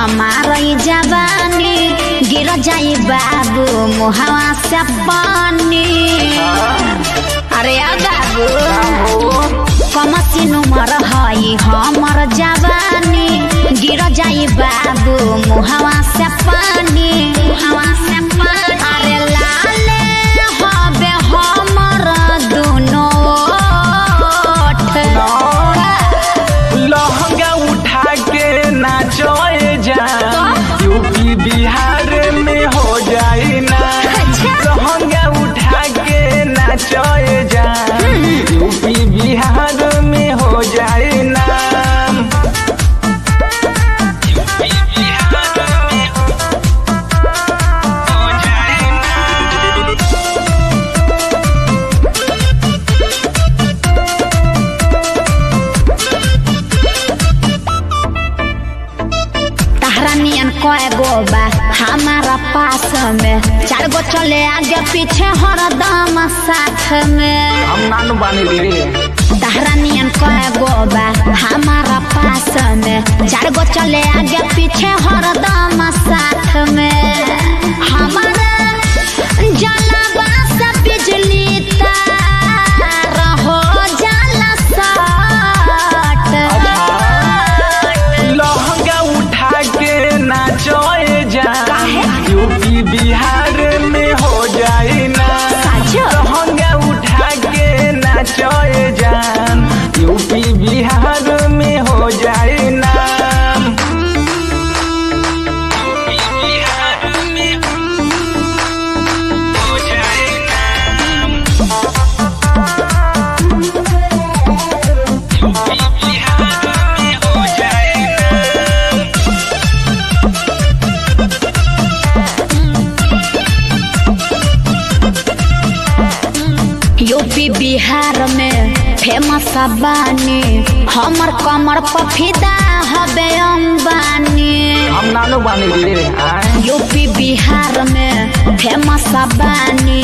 हमारा जवानी गिर जाई बाबू मुहावा से पानी। अरे बाबू कमसिन उमर हई हमर जवानी गिर जाई बाबू मुहावा से पानी। अरे लाले हबे हमर दोनों लहंगा उठा के नाचोए जा यूपी बिहार में हो जाए ना। लहंगा उठा के नाचोए जा यूपी बिहार में हो जाए ना। यूपी बिहार में हो जाए ना। तहरा नियन कय गो बा हमारा पास में, 4 गो चले आगे पीछे हरदम साथ में। हम नानू बानी रे। तहरा नियन कय गो बा हमारा पास में, 4 गो चले आगे पीछे हरदम साथ में। हमारा जलवा से बिजली तार हो जाला सट। लहंगा उठा के नाचोए जा यूपी बिहार में हो जाए ना। लहंगा उठा के नाचोए जा यूपी बिहार में हो जाए ना। यूपी बिहार में हो जाए ना। यूपी बिहार में हो जाए ना। यूपी बिहार में फेमस बानी हमर कमर पर फिदा हबे अंबानी। हम नानू बानी रे। यूपी बिहार में फेमस बानी